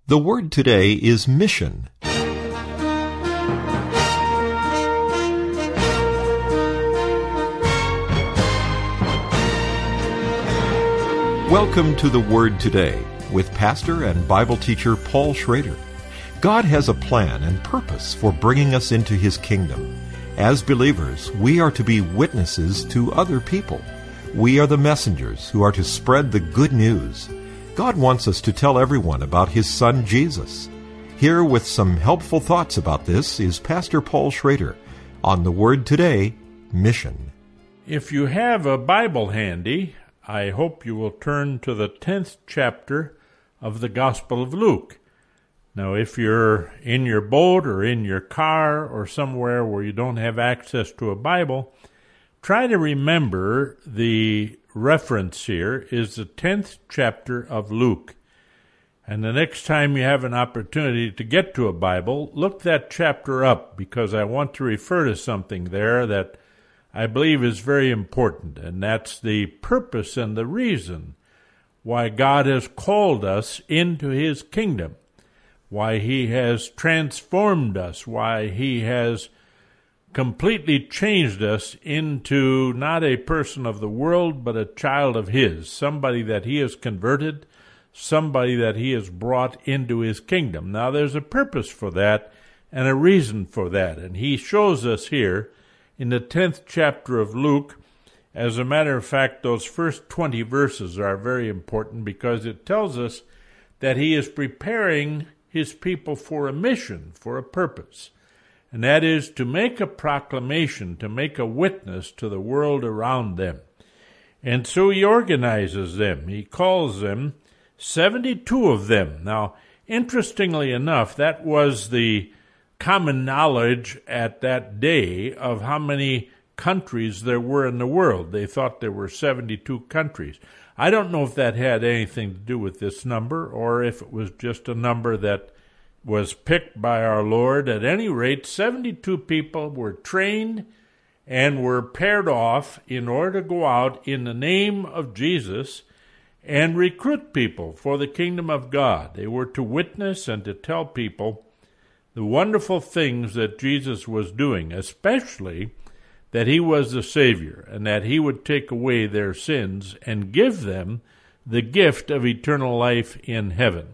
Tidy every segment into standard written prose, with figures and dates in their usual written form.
The word today is mission. Welcome to the Word Today with pastor and Bible teacher Paul Schrader. God has a plan and purpose for bringing us into His kingdom. As believers, we are to be witnesses to other people. We are the messengers who are to spread the good news. God wants us to tell everyone about His Son Jesus. Here with some helpful thoughts about this is Pastor Paul Schrader on the Word Today, Mission. If you have a Bible handy, I hope you will turn to the 10th chapter of the Gospel of Luke. Now, if you're in your boat or in your car or somewhere where you don't have access to a Bible, try to remember the reference here is the 10th chapter of Luke. And the next time you have an opportunity to get to a Bible, look that chapter up, because I want to refer to something there that I believe is very important, and that's the purpose and the reason why God has called us into His kingdom, why He has transformed us, why He has completely changed us into not a person of the world, but a child of His, somebody that He has converted, somebody that He has brought into His kingdom. Now, there's a purpose for that and a reason for that, and He shows us here in the 10th chapter of Luke. As a matter of fact, those first 20 verses are very important because it tells us that He is preparing His people for a mission, for a purpose. And that is to make a proclamation, to make a witness to the world around them. And so He organizes them. He calls them 72 of them. Now, interestingly enough, that was the common knowledge at that day of how many countries there were in the world. They thought there were 72 countries. I don't know if that had anything to do with this number or if it was just a number that was picked by our Lord. At any rate, 72 people were trained and were paired off in order to go out in the name of Jesus and recruit people for the kingdom of God. They were to witness and to tell people the wonderful things that Jesus was doing, especially that He was the Savior and that He would take away their sins and give them the gift of eternal life in heaven.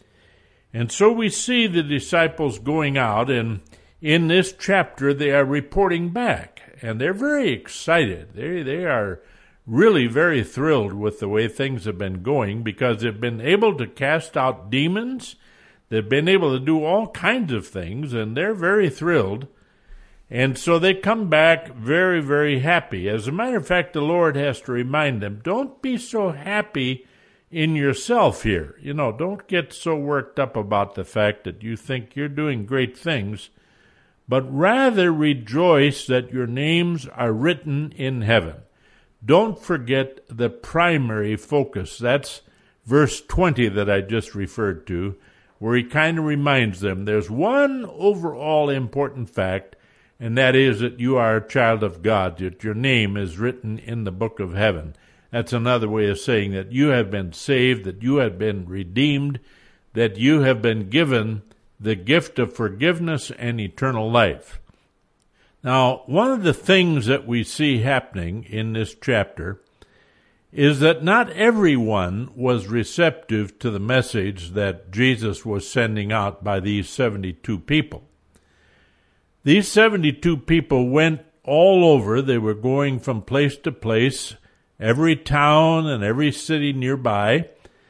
And so we see the disciples going out, and in this chapter they are reporting back, and they're very excited. They are really very thrilled with the way things have been going, because they've been able to cast out demons. They've been able to do all kinds of things, and they're very thrilled. And so they come back very, very happy. As a matter of fact, the Lord has to remind them, don't be so happy in yourself here. Don't get so worked up about the fact that you think you're doing great things, but rather rejoice that your names are written in heaven. Don't forget the primary focus. That's verse 20 that I just referred to, where He kind of reminds them there's one overall important fact, and that is that you are a child of God, that your name is written in the book of heaven. That's another way of saying that you have been saved, that you have been redeemed, that you have been given the gift of forgiveness and eternal life. Now, one of the things that we see happening in this chapter is that not everyone was receptive to the message that Jesus was sending out by these 72 people. These 72 people went all over. They were going from place to place, every town and every city nearby.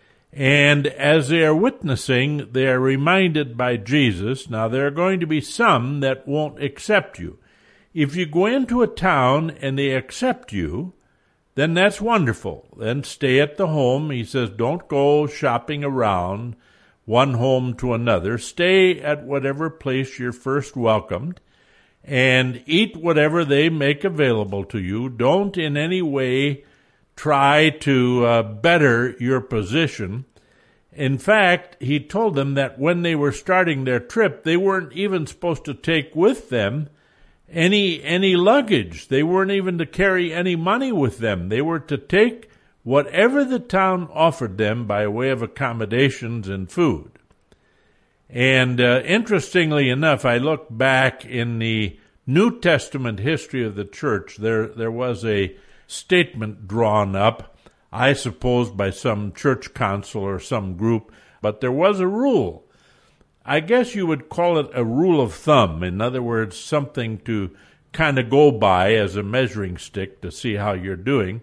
And as they are witnessing, they are reminded by Jesus. Now, there are going to be some that won't accept you. If you go into a town and they accept you, then that's wonderful. Then stay at the home. He says, don't go shopping around one home to another. Stay at whatever place you're first welcomed and eat whatever they make available to you. Don't in any way try to better your position. In fact, He told them that when they were starting their trip, they weren't even supposed to take with them any luggage. They weren't even to carry any money with them. They were to take whatever the town offered them by way of accommodations and food. And interestingly enough, I look back in the New Testament history of the church, there was a statement drawn up, I suppose by some church council or some group, but there was a rule. I guess you would call it a rule of thumb. In other words, something to kind of go by as a measuring stick to see how you're doing.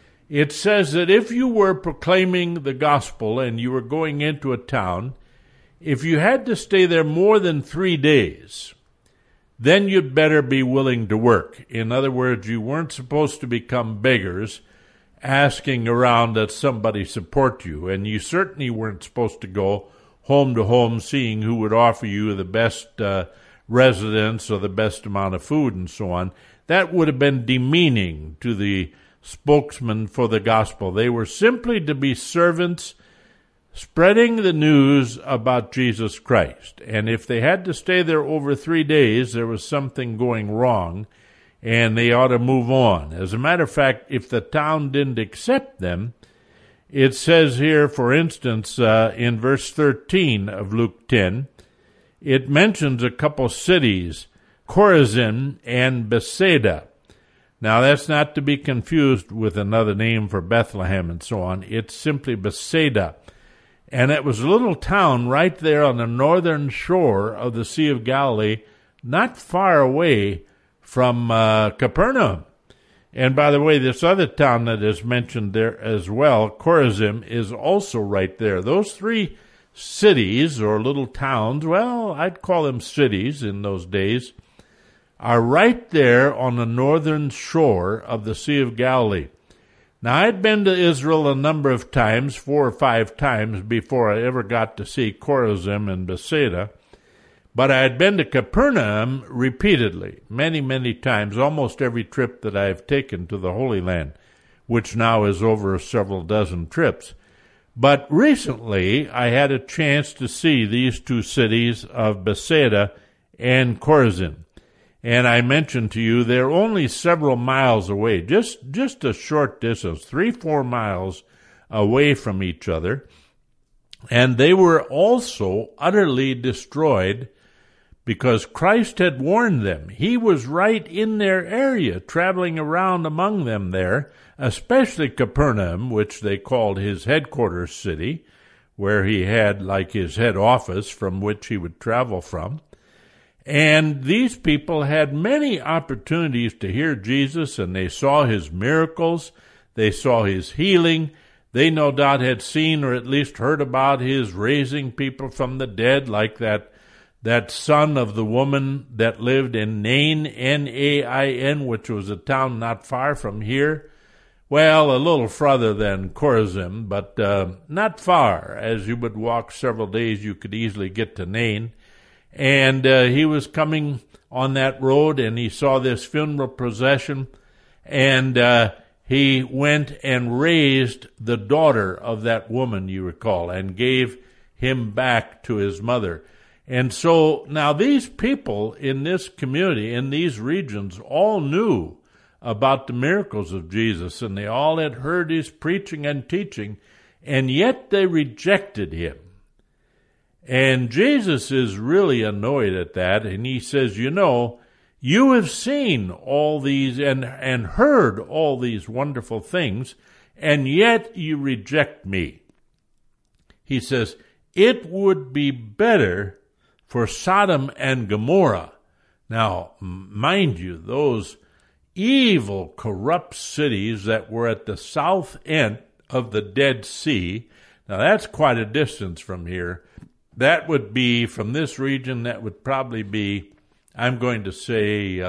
It says that if you were proclaiming the gospel and you were going into a town, if you had to stay there more than 3 days, then you'd better be willing to work. In other words, you weren't supposed to become beggars asking around that somebody support you, and you certainly weren't supposed to go home to home seeing who would offer you the best residence or the best amount of food and so on. That would have been demeaning to the spokesman for the gospel. They were simply to be servants spreading the news about Jesus Christ. And if they had to stay there over 3 days, there was something going wrong, and they ought to move on. As a matter of fact, if the town didn't accept them, it says here, for instance, in verse 13 of Luke 10, it mentions a couple cities, Chorazin and Bethsaida. Now, that's not to be confused with another name for Bethlehem and so on. It's simply Bethsaida. And it was a little town right there on the northern shore of the Sea of Galilee, not far away from Capernaum. And by the way, this other town that is mentioned there as well, Chorazin, is also right there. Those 3 cities or little towns, well, I'd call them cities in those days, are right there on the northern shore of the Sea of Galilee. Now, I'd been to Israel a number of times, 4 or 5 times, before I ever got to see Chorazin and Bethsaida. But I had been to Capernaum repeatedly, many, many times, almost every trip that I've taken to the Holy Land, which now is over several dozen trips. But recently, I had a chance to see these 2 cities of Bethsaida and Chorazin. And I mentioned to you, they're only several miles away, just a short distance, 3-4 miles away from each other. And they were also utterly destroyed because Christ had warned them. He was right in their area, traveling around among them there, especially Capernaum, which they called his headquarters city, where he had like his head office from which he would travel from. And these people had many opportunities to hear Jesus, and they saw his miracles, they saw his healing, they no doubt had seen or at least heard about his raising people from the dead, like that son of the woman that lived in Nain, N-A-I-N, which was a town not far from here. Well, a little further than Chorazin, but not far. As you would walk several days, you could easily get to Nain. And he was coming on that road, and he saw this funeral procession, and he went and raised the daughter of that woman, you recall, and gave him back to his mother. And so now these people in this community, in these regions, all knew about the miracles of Jesus, and they all had heard his preaching and teaching, and yet they rejected him. And Jesus is really annoyed at that, and he says, you have seen all these and heard all these wonderful things, and yet you reject me. He says, it would be better for Sodom and Gomorrah. Now, mind you, those evil, corrupt cities that were at the south end of the Dead Sea, now that's quite a distance from here. That would be, from this region, that would probably be, I'm going to say,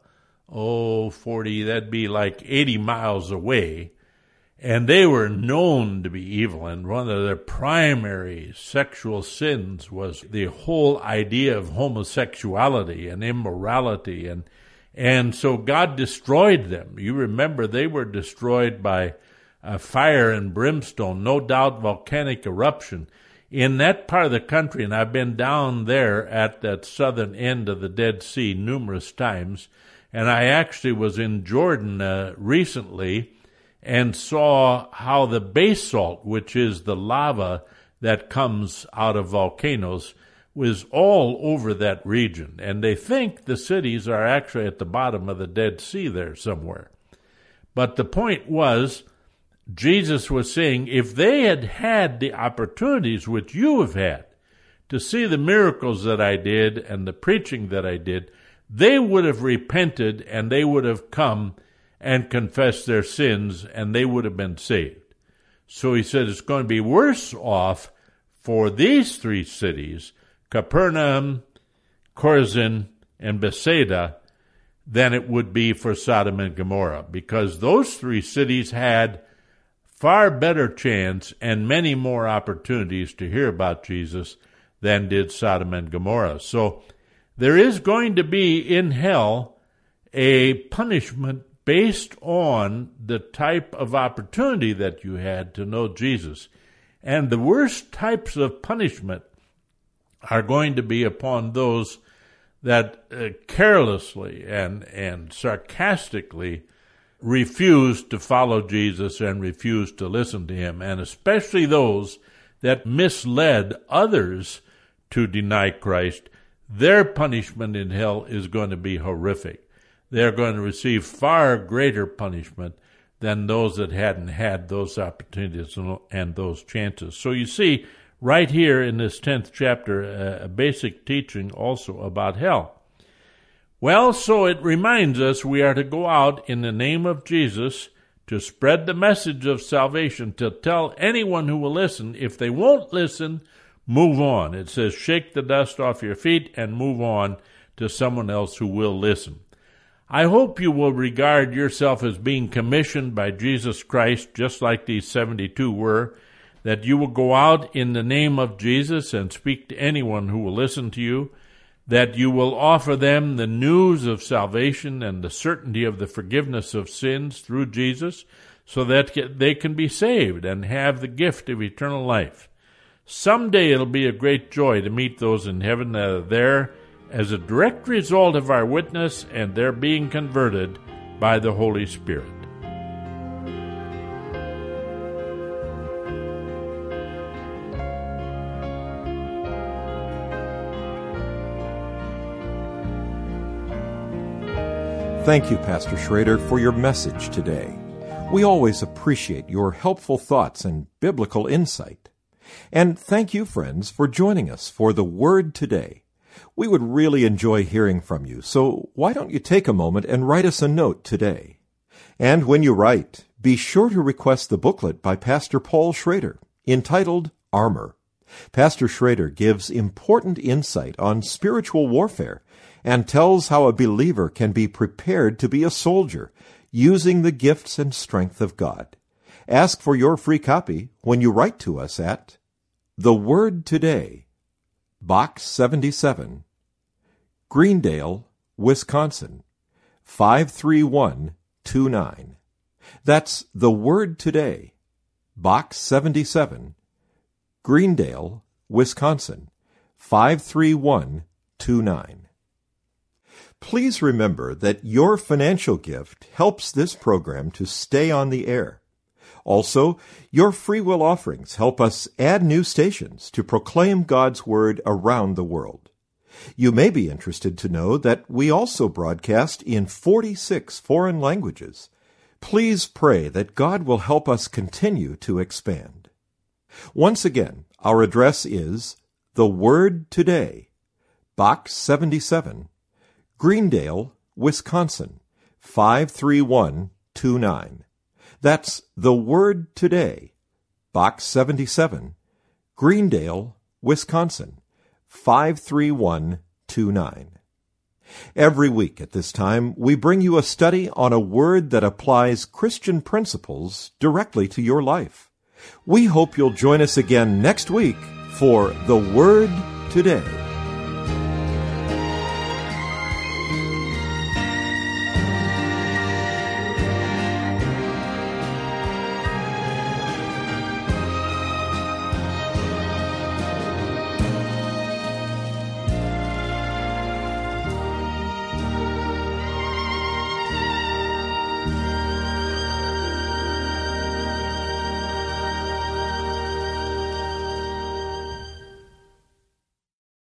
40, that'd be like 80 miles away. And they were known to be evil, and one of their primary sexual sins was the whole idea of homosexuality and immorality. And so God destroyed them. You remember they were destroyed by fire and brimstone, no doubt volcanic eruption. In that part of the country, and I've been down there at that southern end of the Dead Sea numerous times, and I actually was in Jordan recently and saw how the basalt, which is the lava that comes out of volcanoes, was all over that region, and they think the cities are actually at the bottom of the Dead Sea there somewhere. But the point was, Jesus was saying, if they had had the opportunities which you have had to see the miracles that I did and the preaching that I did, they would have repented and they would have come and confessed their sins and they would have been saved. So he said it's going to be worse off for these three cities, Capernaum, Chorazin, and Bethsaida, than it would be for Sodom and Gomorrah, because those three cities had far better chance and many more opportunities to hear about Jesus than did Sodom and Gomorrah. So there is going to be in hell a punishment based on the type of opportunity that you had to know Jesus. And the worst types of punishment are going to be upon those that carelessly and sarcastically refuse to follow Jesus and refuse to listen to him, and especially those that misled others to deny Christ. Their punishment in hell is going to be horrific. They're going to receive far greater punishment than those that hadn't had those opportunities and those chances. So you see, right here in this 10th chapter, a basic teaching also about hell. Well, so it reminds us we are to go out in the name of Jesus to spread the message of salvation, to tell anyone who will listen. If they won't listen, move on. It says, shake the dust off your feet and move on to someone else who will listen. I hope you will regard yourself as being commissioned by Jesus Christ, just like these 72 were, that you will go out in the name of Jesus and speak to anyone who will listen to you, that you will offer them the news of salvation and the certainty of the forgiveness of sins through Jesus, so that they can be saved and have the gift of eternal life. Someday it'll be a great joy to meet those in heaven that are there as a direct result of our witness and their being converted by the Holy Spirit. Thank you, Pastor Schrader, for your message today. We always appreciate your helpful thoughts and biblical insight. And thank you, friends, for joining us for the Word today. We would really enjoy hearing from you, so why don't you take a moment and write us a note today? And when you write, be sure to request the booklet by Pastor Paul Schrader, entitled Armor. Pastor Schrader gives important insight on spiritual warfare and tells how a believer can be prepared to be a soldier using the gifts and strength of God. Ask for your free copy when you write to us at The Word Today, Box 77, Greendale, Wisconsin, 53129. That's The Word Today, Box 77, Greendale, Wisconsin, 53129. Please remember that your financial gift helps this program to stay on the air. Also, your free will offerings help us add new stations to proclaim God's Word around the world. You may be interested to know that we also broadcast in 46 foreign languages. Please pray that God will help us continue to expand. Once again, our address is The Word Today, Box 77, Greendale, Wisconsin, 53129. That's The Word Today, Box 77, Greendale, Wisconsin, 53129. Every week at this time, we bring you a study on a word that applies Christian principles directly to your life. We hope you'll join us again next week for The Word Today.